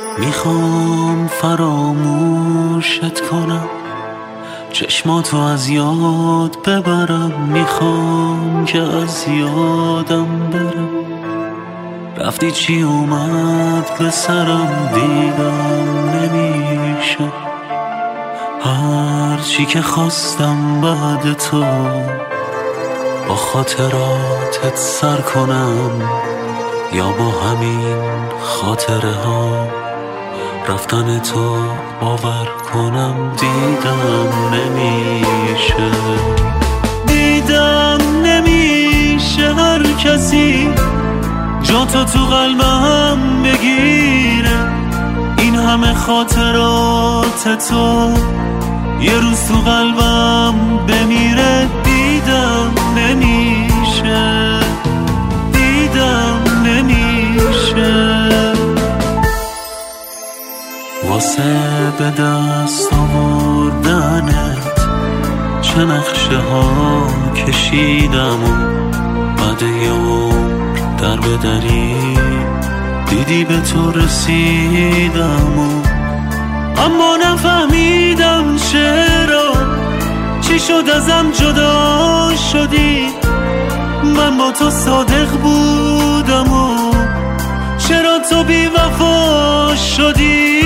میخوام فراموشت کنم، چشماتو از یاد ببرم، میخوام که از یادم برم. رفتی چی اومد به سرم، دیدم نمیشه هر چی که خواستم بعد تو با خاطراتت سر کنم، یا با همین خاطره ها رفتن تو باور کنم. دیدم نمیشه هر کسی جاتو تو قلبم بگیره، این همه خاطرات تو یه روز تو قلبم بمیره. دیدم نمیشه واسه به دست آوردنت چه نقشه ها کشیدم و بعد یه عمر در بدری دیدی به تو رسیدم و اما نفهمیدم چرا، چی شد ازم جدا شدی. من با تو صادق بودم و چرا تو بی وفا شدی.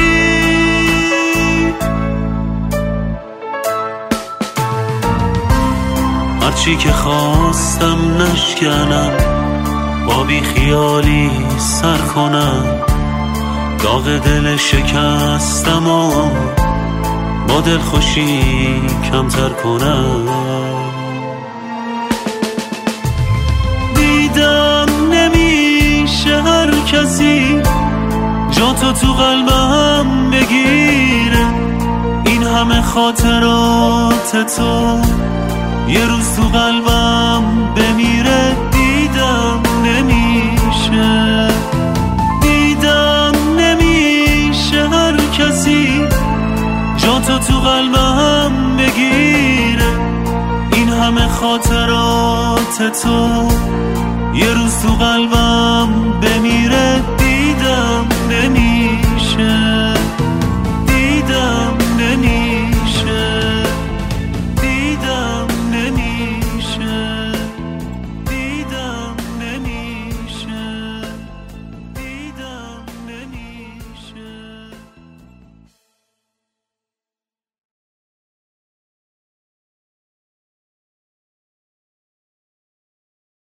هرچی که خواستم نشکنم، با بی خیالی سر کنم، داغ دل شکستم و با دل خوشی کمتر کنم. دیدم نمیشه هر کسی جاتو تو قلبم بگیره، این همه خاطرات تو یه روز تو قلبم بمیره. دیدم نمیشه هر کسی جاتو تو قلبم بگیره، این همه خاطرات تو یه روز تو قلبم بمیره. دیدم نمیشه